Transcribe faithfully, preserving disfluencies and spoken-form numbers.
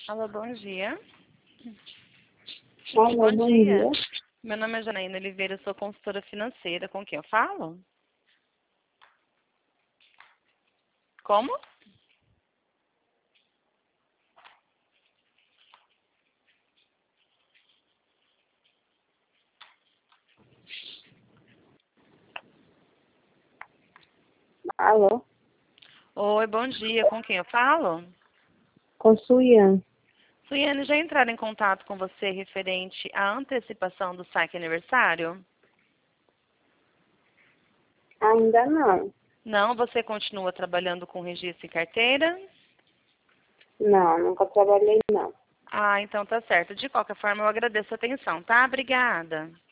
Alô, bom dia. Alô, Bom bom dia. dia. Meu nome é Janaína Oliveira, eu sou consultora financeira. Com quem eu falo? Como? Alô, Oi, bom dia. Com quem eu falo? com Suyan. Suiane, já entraram em contato com você referente à antecipação do saque aniversário? Ainda não. Não, você continua trabalhando com registro e carteira? Não, nunca trabalhei não. Ah, então tá certo. De qualquer forma, eu agradeço a atenção, tá? Obrigada.